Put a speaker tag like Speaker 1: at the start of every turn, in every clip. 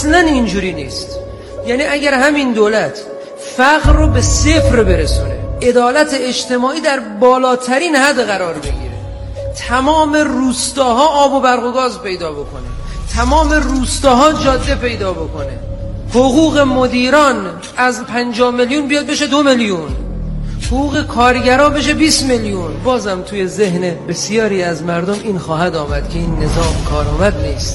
Speaker 1: اصلا اینجوری نیست. یعنی اگر همین دولت فقر رو به صفر برسونه، عدالت اجتماعی در بالاترین حد قرار بگیره، تمام روستاها آب و برق و گاز پیدا بکنه، تمام روستاها جاده پیدا بکنه، حقوق مدیران از 50 میلیون بیاد بشه 2 میلیون، حقوق کارگرها بشه 20 میلیون، بازم توی ذهن بسیاری از مردم این خواهد آمد که این نظام کارآمد نیست،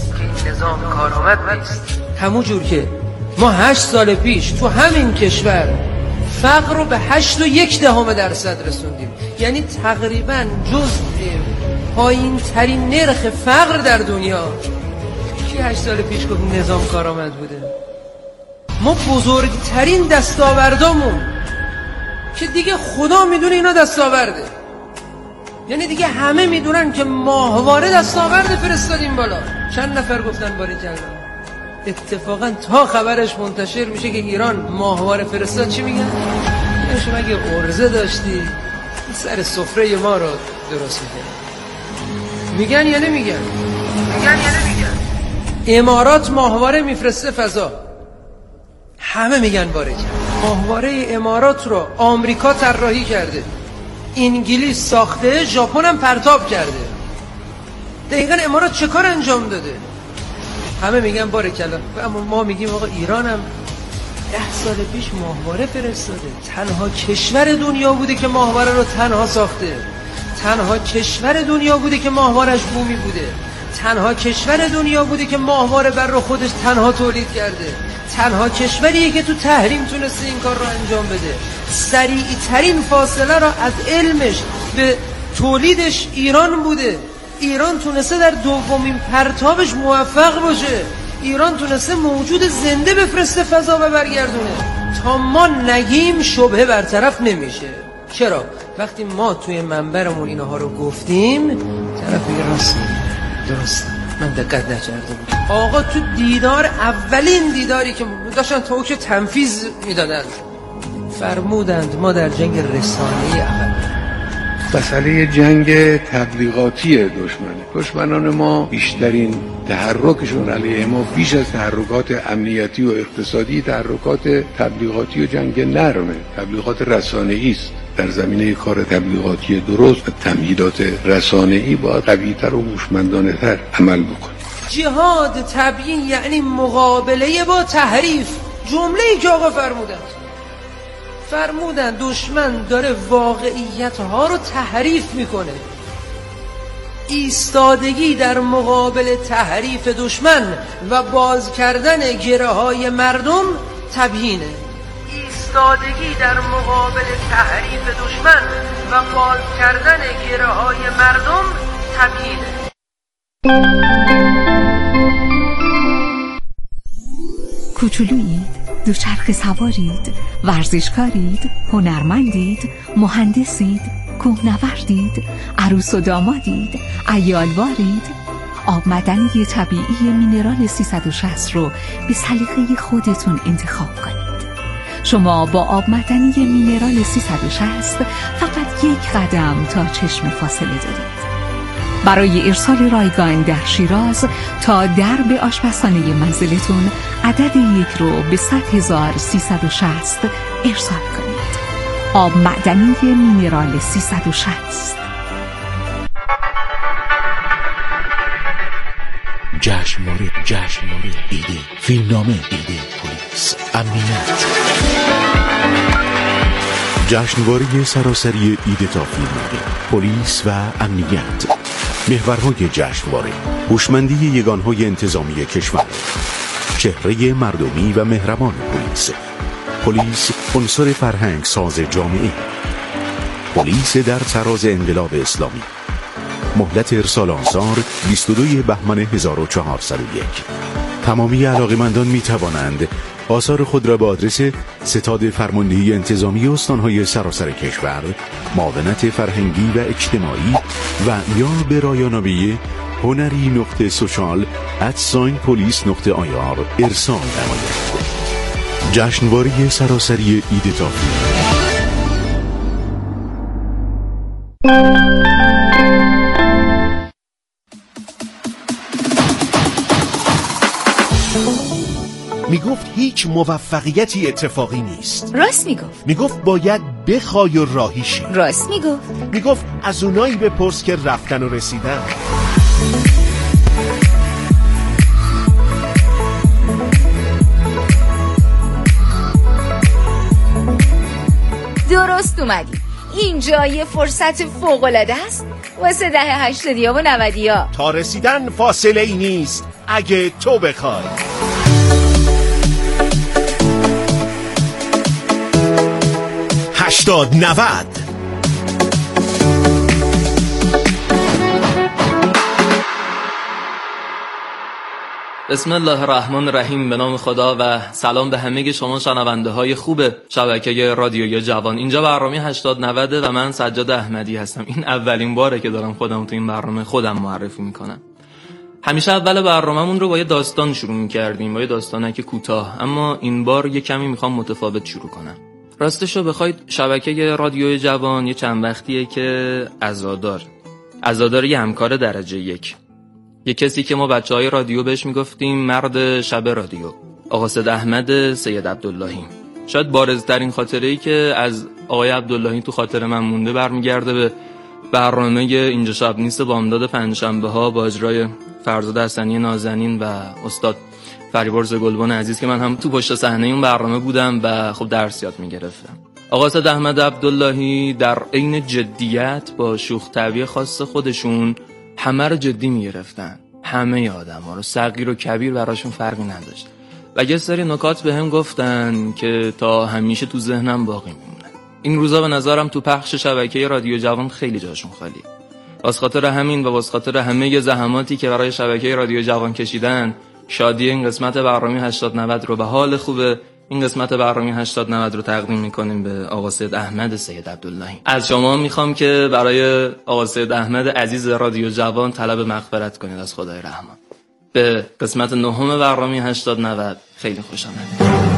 Speaker 1: همون جور که ما 8 سال پیش تو همین کشور فقر رو به 8.1% رسوندیم. یعنی تقریبا جزء پایین ترین نرخ فقر در دنیا. کی 8 سال پیش گفت نظام کارآمد بوده؟ ما بزرگترین دستاوردامون که دیگه خدا میدونه اینا دستاورده، یعنی دیگه همه میدونن که ماهواره دستاورد فرستادیم بالا. چند نفر گفتن باریکلا؟ اتفاقا تا خبرش منتشر میشه که ایران ماهواره فرستاد چی میگن؟ یعنی شما اگه عرضه داشتی سر سفره ما رو درست میگن یا نمیگن؟ امارات ماهواره میفرسته فضا، همه میگن باریکلا. ماهواره امارات رو آمریکا طراحی کرده، انگلیس ساخته، ژاپن هم پرتاب کرده. دقیقاً امارات چه کار انجام داده؟ همه میگن باریکلا. اما ما میگیم آقا ایران هم 10 سال پیش ماهواره فرستاده. تنها کشور دنیا بوده که ماهواره رو تنها ساخته، تنها کشور دنیا بوده که ماهوارش بومی بوده، تنها کشور دنیا بوده که ماهواره بر رو خودش تنها تولید کرده، تنها کشوریه که تو تحریم تونسته این کار رو انجام بده. سریع ترین فاصله را از علمش به تولیدش ایران بوده. ایران تونسته در دومین پرتابش موفق باشه. ایران تونسته موجود زنده بفرسته فضا و برگردونه. تا ما نگیم شبهه برطرف نمیشه. چرا؟ وقتی ما توی منبرمون اینها رو گفتیم طرف میگه راست میگه، درست، من دقت نکرده بودم. آقا تو دیدار، اولین دیداری که داشتن توکیو تنفیذ میدادن، فرمودند ما در جنگ رسانه‌ای اول.
Speaker 2: مسئله جنگ تبلیغاتی دشمنان ما بیشترین تحرکشون علیه ما بیش از تحرکات امنیتی و اقتصادی تحرکات تبلیغاتی و جنگ نرمه، تبلیغات رسانه‌ای است. در زمینه کار تبلیغاتی درست و تمهیدات رسانه‌ای باید قوی‌تر و هوشمندانه‌تر عمل بکنه.
Speaker 1: جهاد تبیین یعنی مقابله با تحریف. جمله‌ای که آقا فرمودن دشمن داره واقعیت ها رو تحریف میکنه. ایستادگی در مقابل تحریف دشمن و باز کردن گره های مردم تبیینه. ایستادگی در مقابل تحریف دشمن و باز کردن گره های مردم تبیینه.
Speaker 3: کوچولویید، دوچرخه سوارید، ورزشکارید، هنرمندید، مهندسید، کوهنوردید، عروس و دامادید، عیالوارید. آب معدنی طبیعی مینرال 360 رو به سلیقه خودتون انتخاب کنید. شما با آب معدنی مینرال 360 فقط 1 قدم تا چشم فاصله دارید. برای ارسال رایگان در شیراز تا درب آشپزخانه منزلتون عدد 1 رو به 100,360 ارسال کنید. آب معدنی مینرال 360.
Speaker 4: جشنواره ایده، فیلمنامه ایده، پلیس، امنیت. جشنواره سراسری ایده تا فیلمنامه، پلیس و امنیت. محورهای جشنواره: هوشمندی یگانهای انتظامی کشور، چهره مردمی و مهربان پلیس عنصر فرهنگ ساز جامعه، پلیس در تراز انقلاب اسلامی. مهلت ارسال آثار 22 بهمن 1401. تمامی علاقه‌مندان می توانند آثار خود را به آدرس ستاد فرماندهی انتظامی استانهای سراسر کشور، معاونت فرهنگی و اجتماعی و یا به رایانامه hunary.social@police.ir ارسال نمایند. جشنواره سراسری ایده تا
Speaker 5: میگفت هیچ موفقیتی اتفاقی نیست.
Speaker 6: راست میگفت.
Speaker 5: میگفت باید بخوای و راهی شی.
Speaker 6: راست میگفت.
Speaker 5: میگفت از اونایی بپرس که رفتن و رسیدن.
Speaker 6: درست اومدی. اینجا یه فرصت فوق‌العاده است واسه دهه 80 و 90.
Speaker 5: تا رسیدن فاصله ای نیست اگه تو بخوای. هشتاد 90.
Speaker 7: بسم الله الرحمن الرحیم. به نام خدا و سلام به همه شما شنونده های خوب شبکه رادیوی جوان. اینجا برنامه 80 90 و من سجاد احمدی هستم. این اولین باره که دارم خودم تو این برنامه خودم معرفی میکنم. همیشه اول برنامه‌مون رو با یه داستان شروع می‌کردیم، با یه داستانک کوتاه، اما این بار یه کمی میخوام متفاوت شروع کنم. راستش رو بخواید شبکه رادیوی جوان یه چند وقتیه که عزادار یه همکار درجه 1، یه کسی که ما بچهای رادیو بهش میگفتیم مرد شب رادیو، آقا سید احمد سید عبداللهی. شاید بارزترین خاطره‌ای که از آقای عبداللهی تو خاطر من مونده برمیگرده به برنامه اینجا شب نیست بامداد پنجشنبه‌ها با اجرای فرزاد حسنی نازنین و استاد فریبرز گلبن عزیز که من هم تو پشت صحنه اون برنامه بودم و خب درس یاد می‌گرفتم. آقا سید احمد عبداللهی در عین جدیت با شوخ طبعی خاص خودشون همه رو جدی می‌گرفتن. همه آدم‌ها رو، صغیر و کبیر، براشون فرقی نداشت. و یه سری نکات بهم گفتن که تا همیشه تو ذهنم باقی میمونن. این روزا به نظرم تو پخش شبکه رادیو جوان خیلی جاشون خالیه. واسه خاطر همین و واسه خاطر همه زحماتی که برای شبکه رادیو جوان کشیدن، شادی این قسمت برنامه 80 90 رو به حال خوبه این قسمت برنامه 80 90 رو تقدیم می‌کنیم به آقا سید احمد سید عبداللهی. از شما میخوام که برای آقا سید احمد عزیز رادیو جوان طلب مغفرت کنید از خدای رحمان. به قسمت نهم برنامه 80 90 خیلی خوش آمدید.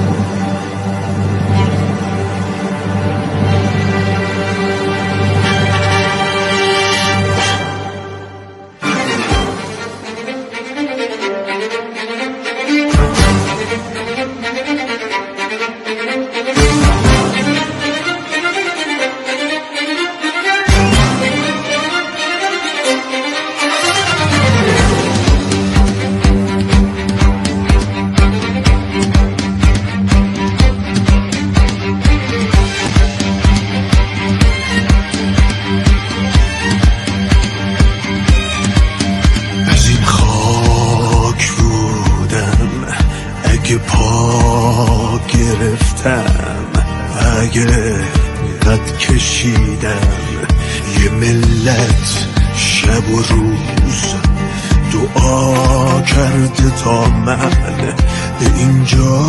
Speaker 8: قد کشیدم یه ملت شب و روز دعا کرده تا من به اینجا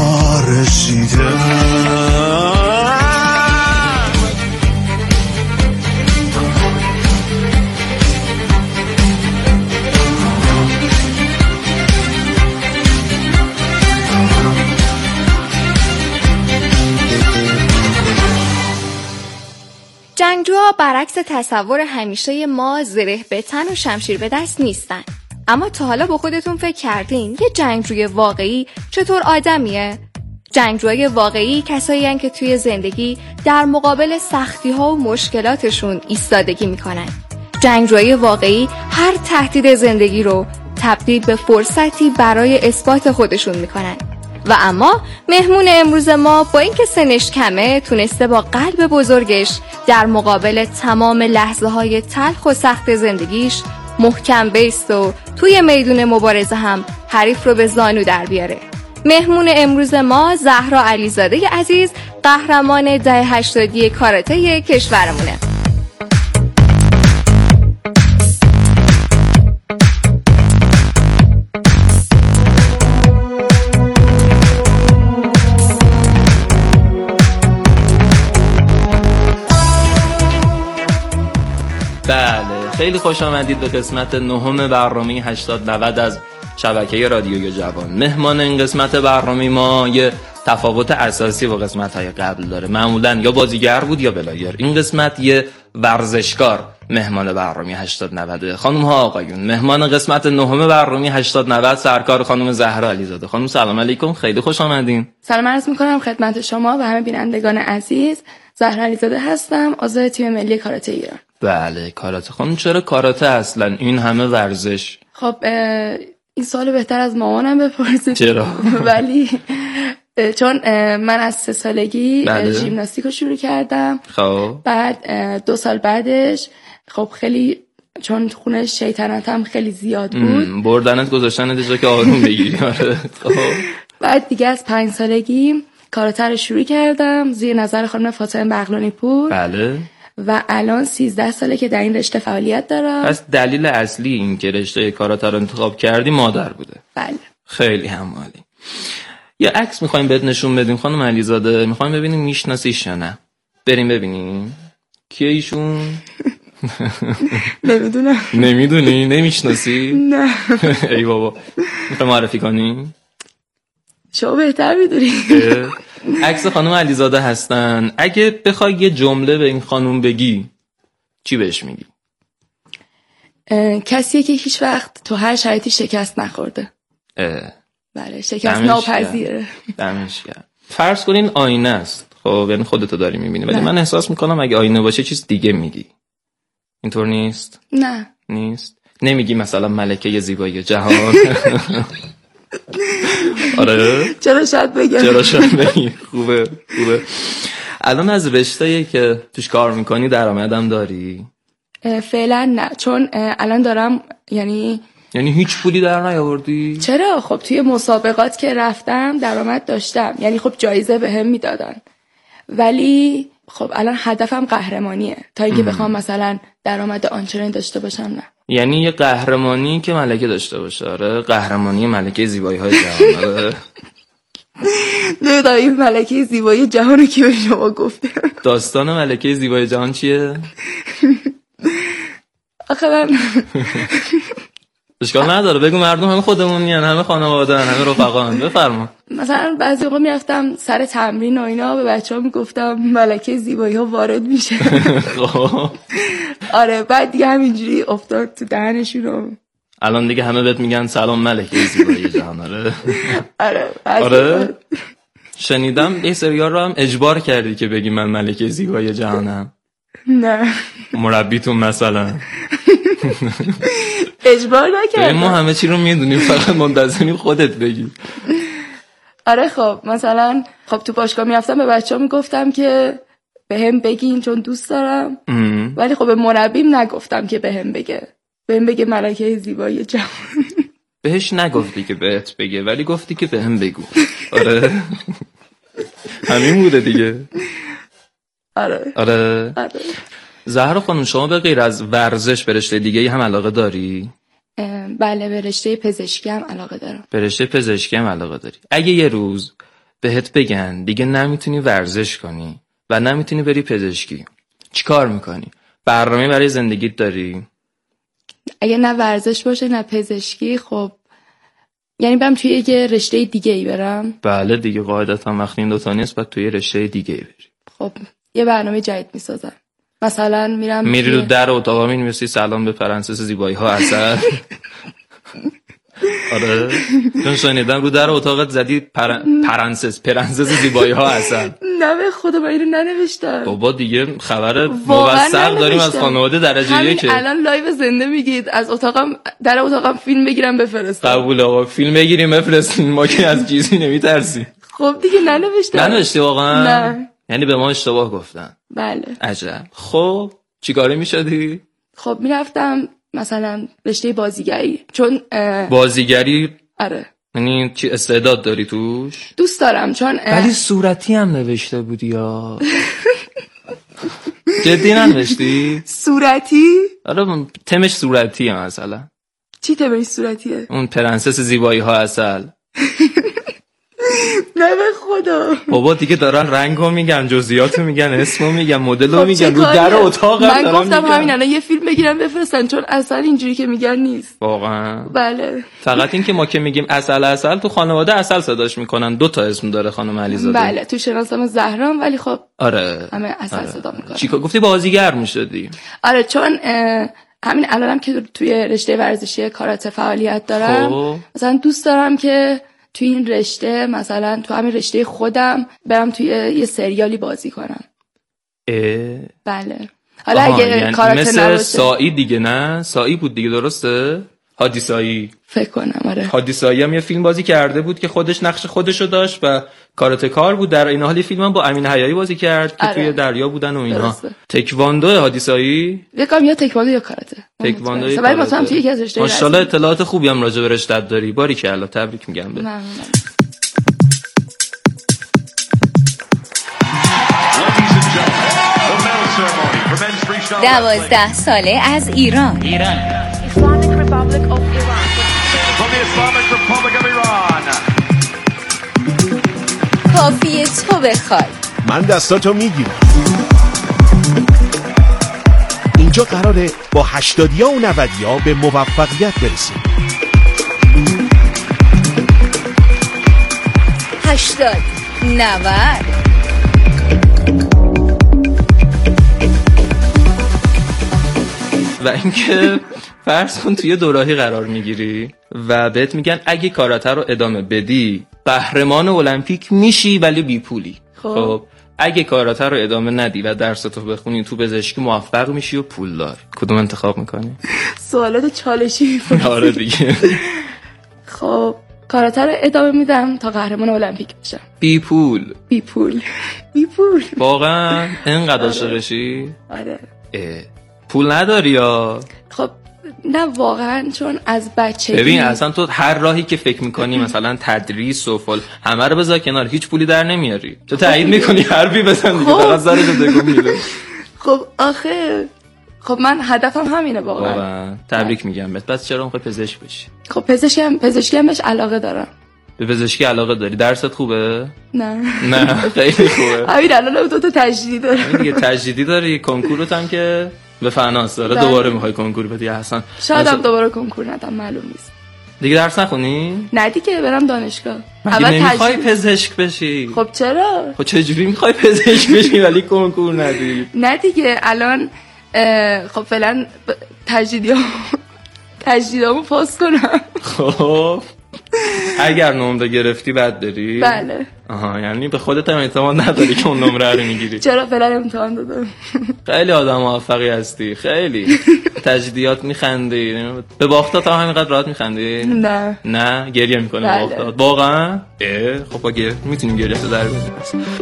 Speaker 8: رسیدم.
Speaker 6: جنگجوها برعکس تصور همیشه ما زره به تن و شمشیر به دست نیستن. اما تا حالا با خودتون فکر کردین یه جنگجوی واقعی چطور آدمیه؟ جنگجوهای واقعی کسایی هستن که توی زندگی در مقابل سختی‌ها و مشکلاتشون ایستادگی میکنن. جنگجوهای واقعی هر تهدید زندگی رو تبدیل به فرصتی برای اثبات خودشون میکنن. و اما مهمون امروز ما با اینکه سنش کمه تونسته با قلب بزرگش در مقابل تمام لحظه های تلخ و سخت زندگیش محکم بیست و توی میدون مبارزه هم حریف رو به زانو در بیاره. مهمون امروز ما زهرا علیزاده عزیز، قهرمان دهه 80 کاراته کشورمونه.
Speaker 7: بله، خیلی خوش آمدید به قسمت نهم برنامه 80 90 از شبکه رادیوی جوان. مهمان این قسمت برنامه ما یه تفاوت اساسی با قسمت‌های قبل داره. معمولاً یا بازیگر بود یا بلاگر. این قسمت یه ورزشکار مهمان برنامه 80-90. خانم ها آقایون، مهمان قسمت 9 برنامه 80-90 سرکار خانم زهرا علیزاده. خانم سلام علیکم، خیلی خوش آمدین.
Speaker 9: سلام عرض می‌کنم خدمت شما و همه بینندگان عزیز. زهرا علیزاده هستم، عضو تیم ملی کاراته ایران.
Speaker 7: بله، کاراته. خانم چرا کاراته اصلا؟ این همه ورزش.
Speaker 9: خب این سوال بهتر از مامانم بپرسید.
Speaker 7: چرا؟
Speaker 9: ولی چون من از 3 سالگی ژیمناستیک رو شروع کردم.
Speaker 7: خب
Speaker 9: بعد 2 سال بعدش خب خیلی چون خونه شیطنتم خیلی زیاد بود
Speaker 7: بردنت گذاشتن دیجا که آروم بگیری. خب
Speaker 9: بعد دیگه از 5 سالگی کاراته رو شروع کردم زیر نظر خانم فاطمه بغلانی پور.
Speaker 7: بله.
Speaker 9: و الان 13 ساله که در این رشته فعالیت دارم.
Speaker 7: پس دلیل اصلی این که رشته کاراته رو انتخاب کردی مادر بوده.
Speaker 9: بله.
Speaker 7: خیلی هم عالی. یه عکس می‌خوایم بهت نشون بدیم خانم علیزاده، می‌خوایم ببینیم میشناسیش یا نه. بریم ببینیم. کیه ایشون؟
Speaker 9: نمیدونم.
Speaker 7: نمیدونی؟ نمیشناسی؟
Speaker 9: نه.
Speaker 7: ای بابا. می‌خوای معرفی کنی؟
Speaker 9: شما بهتر می‌دونی.
Speaker 7: عکس خانم علیزاده هستن. اگه بخوای یه جمله به این خانم بگی چی بهش میگی؟
Speaker 9: کسیه که هیچ وقت تو هر شرایطی شکست نخورده. بله، شکست ناپذیره.
Speaker 7: دمش گرم. فرض کنین آینه است. خب یعنی خودتو داری میبینی، ولی من احساس میکنم اگه آینه باشه چیز دیگه میگی. اینطور نیست؟
Speaker 9: نه.
Speaker 7: نیست؟ نمیگی مثلا ملکه زیبایی جهان؟ آره؟
Speaker 9: چرا شاید بگم.
Speaker 7: خوبه. الان از رشته‌ای که توش کار میکنی درآمدم داری؟
Speaker 9: فعلا نه، چون الان دارم یعنی
Speaker 7: هیچ پولی در نیاوردی؟
Speaker 9: چرا؟ خب توی مسابقات که رفتم درآمد داشتم، یعنی خب جایزه بهم میدادن، ولی خب الان هدفم قهرمانیه تا اینکه بخوام مثلا درآمد آنچنانی داشته باشم. نه،
Speaker 7: یعنی یه قهرمانی که ملکه داشته باشه. آره، قهرمانی ملکه زیبایی‌های جهان. آره.
Speaker 9: نه، این ملکه زیبایی جهانو که به شما گفته.
Speaker 7: داستان ملکه زیبای جهان چیه؟
Speaker 9: آخه من
Speaker 7: اشکال نداره، بگو، مردم همه خودمونین، همه خانواده ان، همه رفقان. بفرما.
Speaker 9: مثلا بعضی وقتا میرفتم سر تمرین و اینا به بچه‌ها میگفتم ملکه زیبایی ها وارد میشه. آره، بعد دیگه همینجوری افتاد تو دهنشون.
Speaker 7: الان دیگه همه بهت میگن سلام ملکه زیبایی جهان.
Speaker 9: آره.
Speaker 7: شنیدم یه سریال رو هم اجبار کردی که بگی من ملکه زیبایی جهانم.
Speaker 9: نه.
Speaker 7: مربیتون مثلا
Speaker 9: اجبار نکردم.
Speaker 7: ما همه چی رو میدونیم، فقط منتظریم خودت بگی.
Speaker 9: آره، خب مثلا تو باشگاه میرفتم به بچه‌ها میگفتم که بهم بگین چون دوست دارم. ولی خب به مربیم نگفتم که بهم بگه ملکه زیبایی جهان.
Speaker 7: بهش نگفتی که بهت بگه، ولی گفتی که بهم بگو. آره. همین بوده دیگه. آره. زهرا خانم، شما به غیر از ورزش به رشته دیگه هم علاقه داری؟
Speaker 9: بله، به رشته پزشکی هم علاقه دارم.
Speaker 7: به رشته پزشکی هم علاقه داری. اگه یه روز بهت بگن دیگه نمیتونی ورزش کنی و نمیتونی بری پزشکی، چیکار میکنی؟ برنامه برای زندگیت داری؟
Speaker 9: اگه نه ورزش باشه نه پزشکی، خب یعنی برم توی یه رشته دیگه ای برم.
Speaker 7: بله دیگه، قاعدتا وقتی این دوتا نیست باید توی رشته دیگه ای بری.
Speaker 9: خب یه برنامه جدید میسازم. مثلا میری
Speaker 7: رو در اتاقا مینویسی سلام به پرنسس زیبایی ها اثر. آره، چون شنیدم رو در اتاقت زدی پرنسس زیبایی ها اثر.
Speaker 9: نه به خدا من اینو ننوشتم.
Speaker 7: بابا دیگه خبر موثق داریم از خانواده درجه 1.
Speaker 9: الان لایو زنده میگید از در اتاقم فیلم بگیرم بفرستم.
Speaker 7: قبول آقا، فیلم بگیریم بفرستین، ما که از چیزی نمیترسیم.
Speaker 9: خب دیگه ننوشتی
Speaker 7: واقعا؟
Speaker 9: نه.
Speaker 7: یعنی به ما اشتباه گفتن.
Speaker 9: بله.
Speaker 7: عجب. خب چیکاره میشدی؟
Speaker 9: خب میرفتم مثلا رشته بازیگری، چون
Speaker 7: بازیگری.
Speaker 9: آره.
Speaker 7: یعنی چی استعداد داری توش؟
Speaker 9: دوست دارم، چون
Speaker 7: ولی صورتی هم نوشته بودی یا؟ جدی ننوشتی؟
Speaker 9: صورتی؟
Speaker 7: آره، تمش صورتیه مثلا.
Speaker 9: چی تمش صورتیه؟
Speaker 7: اون پرنسس زیبایی ها اصل.
Speaker 9: نه به خدا.
Speaker 7: بابا دیگه دارن رنگو میگن، جزئیاتو میگن، اسمو میگن، مدلو میگن، رو در اتاق
Speaker 9: من گفتم همین الان یه فیلم بگیرم بفرستن، چون اصلا اینجوری که میگن نیست
Speaker 7: واقعا.
Speaker 9: بله
Speaker 7: فقط این که ما که میگیم اصل تو خانواده اصل صداش میکنن، 2 تا اسم داره خانم علیزاده.
Speaker 9: بله تو شناسنامه زهرام، ولی خب
Speaker 7: آره
Speaker 9: همه اصل صدا میکنن.
Speaker 7: چیکار گفتی بازیگر میشدی؟
Speaker 9: آره چون همین الانم که توی رشته ورزشی کاراته فعالیت دارم، مثلا دوست دارم که توی این رشته، مثلا تو همین رشته خودم برم توی یه سریالی بازی کنم. بله حالا اگه
Speaker 7: یعنی
Speaker 9: کاراته
Speaker 7: مثل
Speaker 9: نباشه.
Speaker 7: سایی دیگه، نه سایی بود دیگه، درسته؟ هادی سایی
Speaker 9: فکر کنم. آره
Speaker 7: هادی سایی هم یه فیلم بازی کرده بود که خودش نقش خودشو داشت و کاراته کار بود. در این حال فیلم هم با امین حیایی بازی کرد که توی دریا بودن و اینا. تکواندو هادی سایی
Speaker 9: یکم یا تکواندو یا کاراته.
Speaker 7: تکواندو یا
Speaker 9: کاراته. مثلا توی یکی از رشته.
Speaker 7: ماشاءالله اطلاعات خوبی هم راجع به رشته‌ت داری. باریکلا، تبریک میگم به.
Speaker 3: 12 ساله از ایران. کافیه تو بخوای،
Speaker 5: من دستاتو میگیرم. اینجا قراره با 80 و 90 به موفقیت برسیم.
Speaker 3: 80 90
Speaker 7: و اینکه فرض کن توی دوراهی قرار میگیری و بهت میگن اگه کاراته رو ادامه بدی قهرمان المپیک میشی ولی بی پولی. خب اگه کاراته رو ادامه ندی و درستو بخونی تو پزشکی موفق میشی و پولدار. کدوم انتخاب میکنی؟
Speaker 9: سوالات چالشی میپرسی.
Speaker 7: آره دیگه.
Speaker 9: خب کاراته رو ادامه میدم تا قهرمان المپیک بشم.
Speaker 7: بی پول.
Speaker 9: بی پول. بی پول.
Speaker 7: واقعا اینقدر عاشقشی؟
Speaker 9: آره.
Speaker 7: پول نداری یا؟
Speaker 9: خب نه واقعا، چون از بچگی
Speaker 7: ببین اصلا تو هر راهی که فکر میکنی مثلا تدریس و فل همه رو بذار کنار، هیچ پولی در نمیاری. تو تایید میکنی حرفی بزن دیگه، فقط زره تو دگو میره.
Speaker 9: خب آخه خب من هدفم همینه واقعا.
Speaker 7: تبریک میگم بهت. بس چرا میخوای پزشک بشی؟
Speaker 9: خب پزشکی هم بهش علاقه دارم.
Speaker 7: به پزشکی علاقه داری؟ درست خوبه؟
Speaker 9: نه
Speaker 7: خیلی خوبه.
Speaker 9: همین الان 2 تا تجدیدی دارم.
Speaker 7: دیگه تجدیدی داری، کنکورت هم که به فناس داره. دوباره میخوای کنکور بدی حسن؟
Speaker 9: شاید هم دوباره کنکور ندم، معلوم نیست.
Speaker 7: دیگه درس نخونی؟
Speaker 9: نه دیگه برم دانشگاه.
Speaker 7: اول نمیخوای پزشک بشی؟
Speaker 9: خب چرا؟
Speaker 7: خب چجوری میخوای پزشک بشی ولی کنکور ندی؟
Speaker 9: نه دیگه الان خب فعلا تجدیدامو پاس کنم.
Speaker 7: خب اگر نمره گرفتی بعد داری؟
Speaker 9: بله.
Speaker 7: آها، یعنی به خودت هم اعتماد نداری که اون نمره رو میگیری؟
Speaker 9: چرا فعلا امتحان دادم.
Speaker 7: خیلی آدم موفقی هستی، خیلی تجدیدات میخندی. به باختات هم همینقدر راحت میخندی؟ نه گریه میکنه. بله. باختات واقعا؟ خب با گریه میتونیم گریه تو در بیاریم.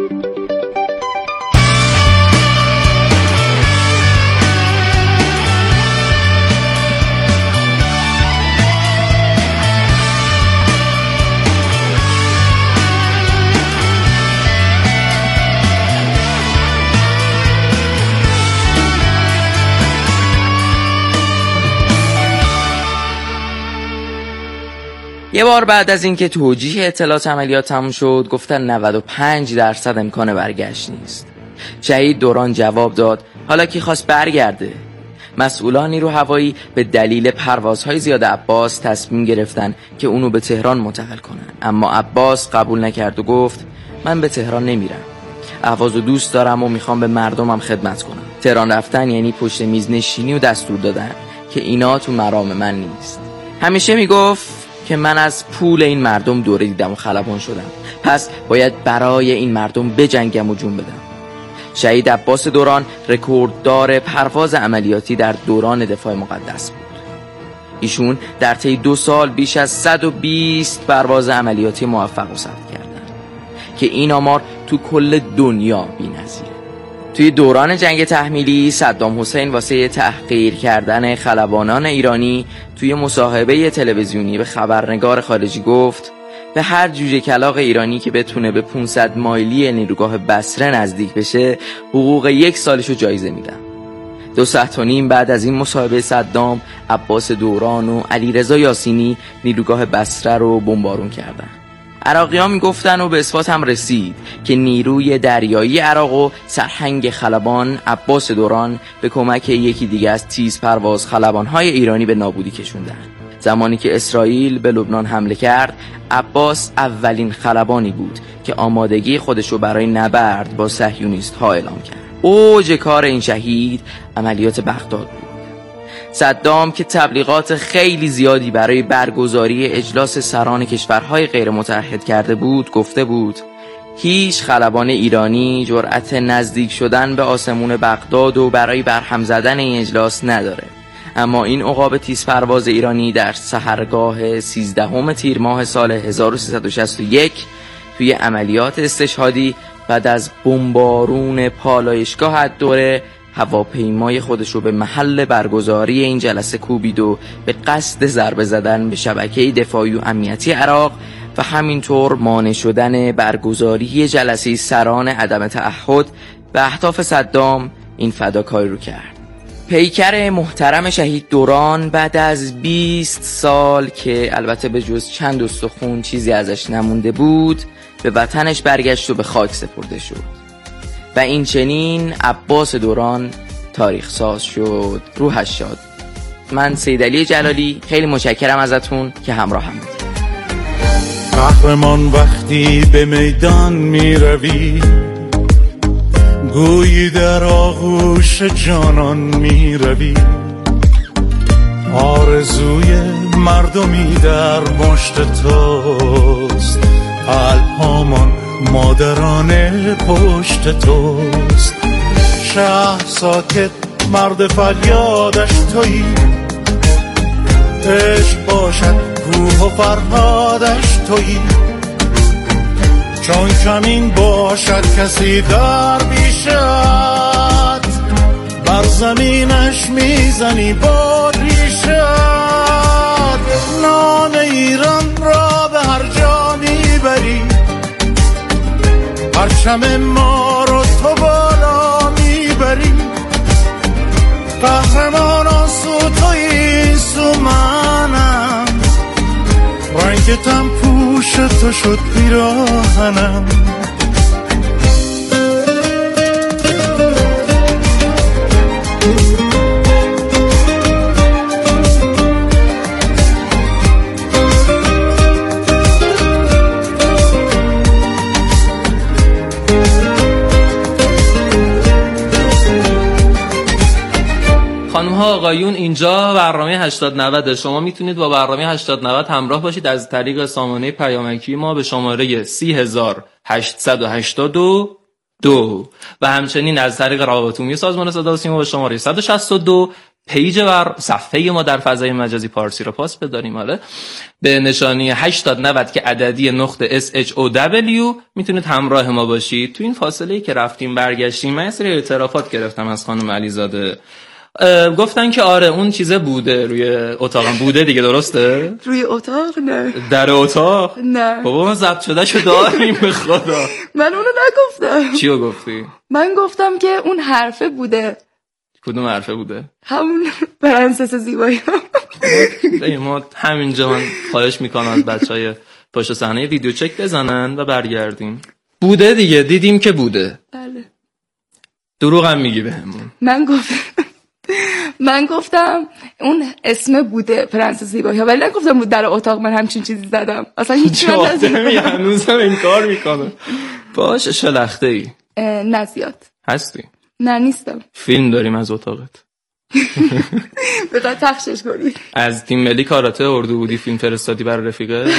Speaker 10: یه بار بعد از اینکه توجیه اطلاعات عملیات تموم شد گفتن 95% امکان برگشت نیست. شهید دوران جواب داد حالا کی خواست برگرده. مسئولان نیرو هوایی به دلیل پروازهای زیاد عباس تصمیم گرفتن که اونو به تهران منتقل کنن، اما عباس قبول نکرد و گفت من به تهران نمیرم. اهوازو دوست دارم و میخوام به مردمم خدمت کنم. تهران رفتن یعنی پشت میز نشینی و دستور دادن که اینا تو مرام من نیست. همیشه میگفت که من از پول این مردم دوره دیدم و خلبان شدم، پس باید برای این مردم بجنگم و جون بدم. شهید عباس دوران رکورددار پرواز عملیاتی در دوران دفاع مقدس بود. ایشون در طی 2 سال بیش از 120 پرواز عملیاتی موفق ثبت کردن که این آمار تو کل دنیا بی‌نظیره. توی دوران جنگ تحمیلی صدام حسین واسه تحقیر کردن خلبانان ایرانی توی مصاحبه تلویزیونی به خبرنگار خارجی گفت به هر جوجه کلاغ ایرانی که بتونه به 500 مایلی نیروگاه بصره نزدیک بشه حقوق 1 سالشو جایزه میدم. 2 ساعت و نیم بعد از این مصاحبه صدام، عباس دوران و علیرضا یاسینی نیروگاه بصره رو بمبارون کردن. عراقی‌ها میگفتن و به اثبات هم رسید که نیروی دریایی عراق و سرهنگ خلبان عباس دوران به کمک یکی دیگه از تیز پرواز خلبان‌های ایرانی به نابودی کشوندن. زمانی که اسرائیل به لبنان حمله کرد، عباس اولین خلبانی بود که آمادگی خودشو برای نبرد با صهیونیست‌ها اعلام کرد. اوج کار این شهید عملیات بغداد بود. صدام که تبلیغات خیلی زیادی برای برگزاری اجلاس سران کشورهای غیر متحد کرده بود، گفته بود هیچ خلبان ایرانی جرأت نزدیک شدن به آسمون بغداد و برای برهم زدن این اجلاس نداره. اما این عقاب تیز پرواز ایرانی در سحرگاه 13 تیر ماه سال 1361 توی عملیات استشهادی بعد از بمبارون پالایشگاه الدوره هواپیمای خودش رو به محل برگزاری این جلسه کوبید و به قصد ضربه زدن به شبکه دفاعی و امنیتی عراق و همینطور مانع شدن برگزاری جلسه سران عدم تعهد به اهداف صدام این فداکاری رو کرد. پیکر محترم شهید دوران بعد از 20 سال که البته به جز چند استخون چیزی ازش نمونده بود به وطنش برگشت و به خاک سپرده شد و این چنین عباس دوران تاریخ ساز شد. روحش شاد. من سیدعلی جلالی خیلی متشکرم ازتون که همراه هم بودید.
Speaker 8: قهرمان وقتی به میدان می روی گویی در آغوش جانان می روی، آرزوی مردمی در مشت توست، قلب‌هامان مادرانه پشت توست. شهر ساکت مرد فریادش تویی، عشق باشد کوه و فرهادش تویی. چون کمین باشد کسی در پیشت، بر زمینش میزنی با ریشت. نام ایران را به هر جا میبری، پرچم ما رو تو بالا میبری. قهرمانان سو تویی سو منم، رنگتم پوش تو شد پیراهنم.
Speaker 7: خانم ها آقایون، اینجا برنامه 80-90. شما میتونید با برنامه 80-90 همراه باشید از طریق سامانه پیامکی ما به شماره 30882 و همچنین از طریق روابط عمومی سازمان صدا و سیما به شماره 162 پیج و صفحه ما در فضای مجازی پارسی رو پاس بداریم. حالا به نشانی 80-90 که عددی نقطه SHOW میتونید همراه ما باشید. تو این فاصله که رفتیم برگشتیم من یه سری اعترافات گرفتم از خانم علیزاده. گفتن که آره اون چیزه بوده روی اتاقم بوده دیگه، درسته؟
Speaker 9: روی اتاق نه.
Speaker 7: در اتاق؟
Speaker 9: نه
Speaker 7: بابا من ضبط شده شو داریم به خدا.
Speaker 9: من اونو نگفتم.
Speaker 7: چیو گفتی؟
Speaker 9: من گفتم که اون حرفه بوده.
Speaker 7: کدوم حرفه بوده؟
Speaker 9: همون پرنسس زیبایی.
Speaker 7: ما همینجا من خواهش میکنم از بچهای پشت صحنه ویدیو چک بزنن و برگردیم. بوده دیگه، دیدیم که بوده.
Speaker 9: بله.
Speaker 7: دروغ هم میگی بهمون.
Speaker 9: من گفتم اون اسم بوده پرنسس زیبایی ها، ولی نگفتم بود در اتاق من همچین چیزی زدم. اصلا هیچ
Speaker 7: جادمی هنوزم این کار میکنه. باش شلخته ای؟
Speaker 9: نه زیاد.
Speaker 7: هستی؟
Speaker 9: نه نیستم.
Speaker 7: فیلم داریم از اتاقت.
Speaker 9: بذار تخشش کنی.
Speaker 7: از تیم ملی کاراته اردو بودی فیلم فرستادی برای رفیقه؟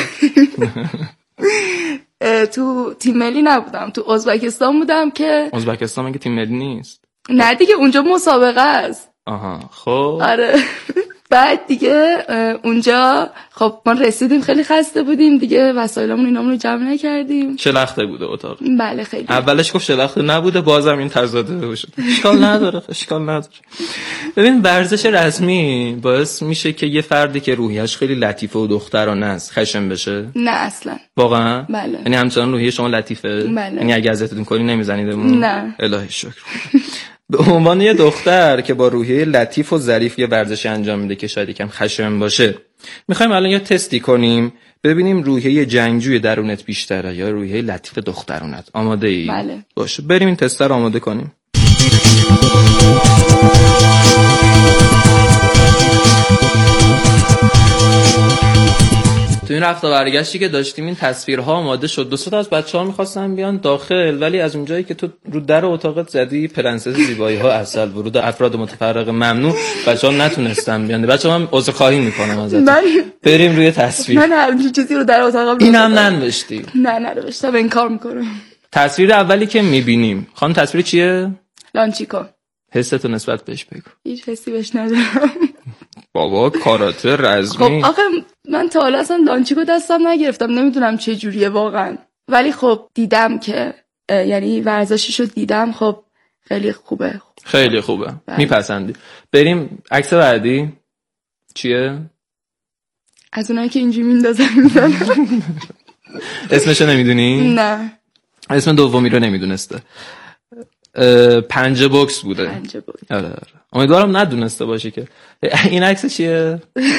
Speaker 9: تو تیم ملی نبودم، تو ازبکستان بودم. که
Speaker 7: ازبکستان مگه تیم ملی نیست؟
Speaker 9: نه دیگه اونجا مسابقه است.
Speaker 7: آها خب.
Speaker 9: آره. بعد دیگه اونجا خب ما رسیدیم خیلی خسته بودیم دیگه، وسایلمون اینامون رو جمع نکردیم.
Speaker 7: شلخته بوده اتاق؟
Speaker 9: بله خیلی.
Speaker 7: اولش گفت شلخته نبوده، بازم این تضاده شد. اشکال نداره. ببین ورزش رسمی باعث میشه که یه فردی که روحیش خیلی لطیفه و دخترانه است خشن بشه؟
Speaker 9: نه اصلا.
Speaker 7: واقعا؟
Speaker 9: بله.
Speaker 7: یعنی همچنان روحیه شما لطیفه؟
Speaker 9: بله.
Speaker 7: یعنی اگه اذیتتون کنی نمیزنیدمون؟
Speaker 9: نه.
Speaker 7: الهی شکر. به عنوان یه دختر که با روحیه لطیف و ظریف یه ورزشی انجام میده که شاید یکم خشن باشه، میخوایم الان یه تستی کنیم ببینیم روحیه جنگجوی درونت بیشتره یا روحیه لطیف دخترونت. آماده ای؟
Speaker 9: بله.
Speaker 7: باشه بریم این تست رو آماده کنیم. تو این رفت و برگشتی که داشتیم این تصویرها آماده شد. 2 تا از بچه‌ها می‌خواستن بیان داخل، ولی از اونجایی که تو رو در اتاقت زدی پرنسس زیبایی‌ها اصل ورود افراد متفرق ممنوع، بچه‌ها نتونستن بیان. بچه‌ها من عذرخواهی می‌کنم ازتون. بریم روی تصویر.
Speaker 9: من هر چیزی رو در اتاقم
Speaker 7: اینم ننوشتی.
Speaker 9: نه ننوشتم، انکار می‌کنم.
Speaker 7: تصویر اولی که می‌بینیم خانم تصویر چیه؟
Speaker 9: لانچیکو.
Speaker 7: حستو نسبت بهش بگو.
Speaker 9: هیچ حسی بهش ندارم.
Speaker 7: بابا کاراته رزمی.
Speaker 9: خب آخه من تا حالا اصلا لانچیکو دستم نگرفتم، نمیدونم چه جوریه واقعا، ولی خب دیدم که یعنی ورزششو دیدم، خب خیلی خوبه.
Speaker 7: خیلی خوبه. میپسندی. بریم عکس بعدی. چیه؟
Speaker 9: از اونایی که اینجوری میندازن.
Speaker 7: اسمشو نمیدونی؟
Speaker 9: نه.
Speaker 7: اسم دومی رو نمیدونسته. پنجه بوکس بوده.
Speaker 9: پنجه بوکس.
Speaker 7: آره. امیدوارم ندونسته باشه که. این عکس چیه؟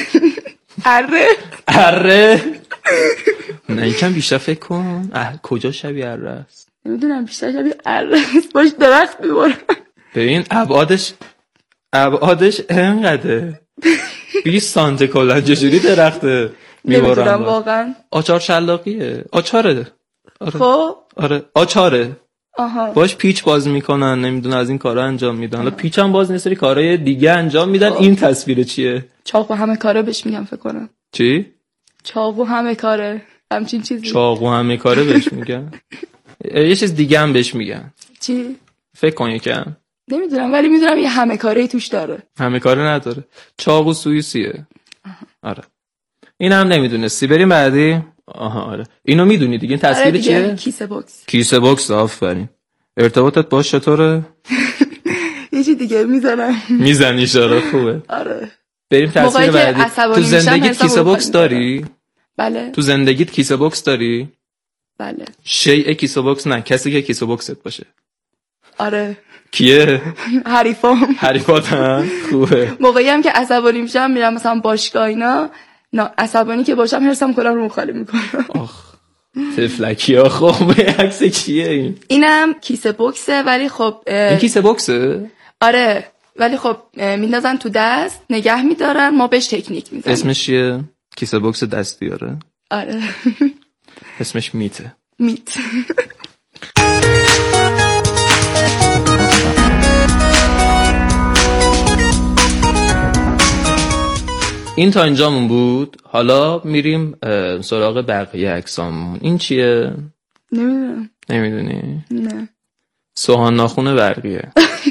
Speaker 7: اره. نه یکم بیشتر فکر کن. کجا شبیه اره است؟
Speaker 9: نمیدونم، بیشتر شبیه اره است. باش درخت میبارم.
Speaker 7: ببین ابعادش اینقدره. 20 سانتی کلا چجوری درخته میبارم؟
Speaker 9: نمیدونم واقعا.
Speaker 7: آچار شلاقیه. آچاره.
Speaker 9: خب
Speaker 7: آره آچاره.
Speaker 9: آها.
Speaker 7: باش پیچ باز میکنن، نمیدونم از این کارا انجام میدن. حالا پیچ هم باز نیست، کارهای دیگه انجام میدن. این تصویر چیه؟
Speaker 9: چاقو همه کاره بهش میگم فکر کنم.
Speaker 7: چی؟
Speaker 9: چاقو همه کاره، همچین چیزی.
Speaker 7: چاقو همه کاره بهش میگن. یه چیز دیگه هم بهش میگن.
Speaker 9: چی؟
Speaker 7: فکر کن یکم.
Speaker 9: نمیدونم ولی میدونم یه همه کاره توش داره.
Speaker 7: همه کاره نداره. چاقو سوئیسیه. آره. این هم نمیدونستی. بریم بعدی. آها آره. اینو میدونی دیگه. این تصویر چیه؟
Speaker 9: کیسه بوکس.
Speaker 7: کیسه بوکس. آفرین. ارتباطت باش چطوره؟
Speaker 9: یه چیز دیگه میزنم.
Speaker 7: میزنی اشاره خوبه.
Speaker 9: آره.
Speaker 7: بریم تصویر بعدی. تو زندگیت کیسه بوکس داری؟
Speaker 9: بله.
Speaker 7: تو زندگیت کیسه بوکس داری؟
Speaker 9: بله.
Speaker 7: شیء کیسه بوکس نه، کسی که کیسه بوکست باشه.
Speaker 9: آره.
Speaker 7: کیه؟
Speaker 9: حریفام.
Speaker 7: خوبه.
Speaker 9: موقعی هم که عصبانی میشم میرم مثلا باشگاه اینا، نه عصبانی که باشم حرسم کلا رو مخالی میکنم.
Speaker 7: آخ تفلکی ها. خب عکس کیه این؟
Speaker 9: اینم کیسه بوکسه ولی خب
Speaker 7: این کیسه بوکسه؟
Speaker 9: آره ولی خب میندازن تو دست نگه میدارن، ما بهش تکنیک میزنیم.
Speaker 7: اسمش چیه؟ کیسه بوکس دستی.
Speaker 9: آره.
Speaker 7: اسمش میته.
Speaker 9: میت.
Speaker 7: این تا اینجامون بود. حالا میریم سراغ بقیه عکسامون. این چیه؟
Speaker 9: نمیدونم.
Speaker 7: نمیدونی؟
Speaker 9: نه.
Speaker 7: سوهان ناخون برقیه.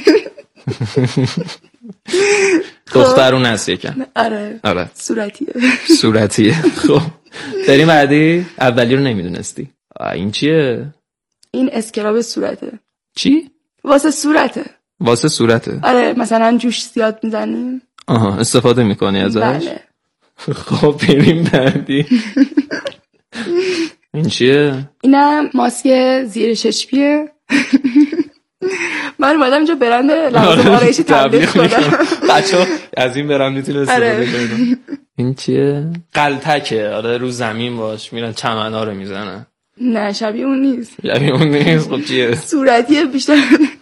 Speaker 7: دخترون هست یکم.
Speaker 9: آره.
Speaker 7: صورتیه. خب بریم بعدی. اولی رو نمیدونستی. این چیه؟
Speaker 9: این اسکراب صورته.
Speaker 7: چی؟
Speaker 9: واسه صورته. آره مثلا جوش زیاد میزنیم.
Speaker 7: آها استفاده میکنی ازش؟
Speaker 9: بله.
Speaker 7: خب بریم بعدی. این چیه؟
Speaker 9: اینم ماسک زیر چشمیه. من اومدم اینجا برند لوازم آرایشی تبلیغ کنم.
Speaker 7: بچه‌ها از این برند میتونه استفاده کنن. این چیه؟ قلتکه. آره رو زمین باش میرن چمنا رو میزنن.
Speaker 9: نه شبیه اون نیست.
Speaker 7: خب چیه؟
Speaker 9: صورتیه بیشتر.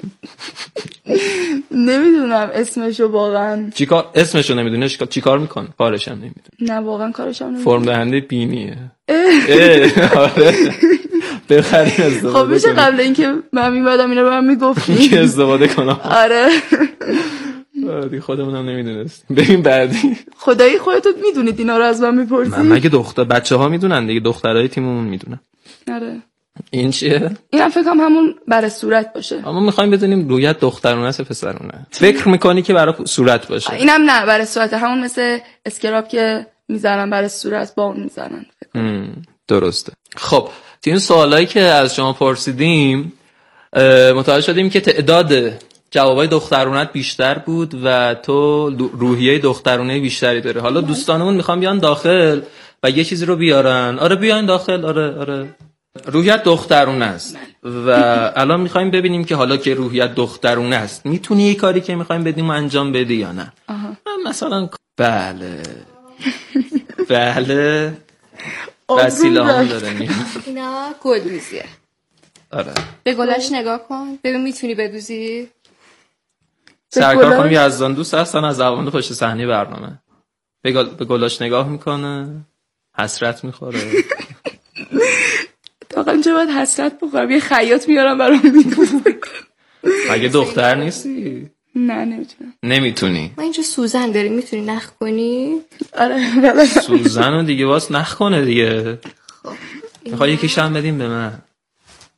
Speaker 9: نمیدونم اسمشو واقعا.
Speaker 7: چیکار اسمشو نمیدونه؟ چیکار میکنه؟ کارش هم نمیدونه.
Speaker 9: نه واقعا کارش هم نمیدونه.
Speaker 7: فرم دهنده بینیه. آره. بخرین استفاده.
Speaker 9: خب میشه قبل اینکه من میبادم اینا رو من میگفتی
Speaker 7: که استفاده کنم.
Speaker 9: آره.
Speaker 7: خودمون هم نمیدونست. بریم بعدی.
Speaker 9: خدایی خودتون میدونید اینا رو از من میپرسید؟
Speaker 7: من مگه بچه‌ها میدونن دیگه، دخترای تیممون میدونن.
Speaker 9: آره.
Speaker 7: این چیه؟
Speaker 9: اینم فکر کنم همون برای صورت باشه.
Speaker 7: اما میخوایم بدونیم رویت دخترونه است پسرونه. فکر میکنی که برای صورت باشه؟
Speaker 9: اینم نه برای صورت، همون مثل اسکراب که میزنن برای صورت با اون میزنن.
Speaker 7: درسته. خب تو این سوالایی که از شما پرسیدیم متوجه شدیم که تعداد جوابای دخترونت بیشتر بود و تو روحیه دخترونه بیشتری داره. حالا دوستانمون میخوام بیان داخل و یه چیزی رو بیارن. آره بیاین داخل. آره روحیت دخترونه است و الان میخوایم ببینیم که حالا که روحیت دخترونه است میتونی یه کاری که میخوایم بدیم انجام بدی یا نه. مثلا بله وسیله هم داره
Speaker 6: اینا گلدوزیه.
Speaker 7: آره
Speaker 6: به گلاش نگاه کن ببین میتونی بدوزی.
Speaker 7: سرکار خانم یزدان دوست هستن از زبان پشت صحنه برنامه. به گلاش نگاه میکنه، حسرت میخوره.
Speaker 9: واقعا چه باید حسرت بخورم، یه خیاط میارم برام میدوزه.
Speaker 7: مگه دختر نیستی؟
Speaker 9: نه
Speaker 7: نمیتونی.
Speaker 6: ما اینجا سوزن داریم، میتونی نخ کنی؟
Speaker 9: آره
Speaker 7: سوزن رو دیگه واس نخ کنه دیگه. میخوای یکیش هم بدیم به من.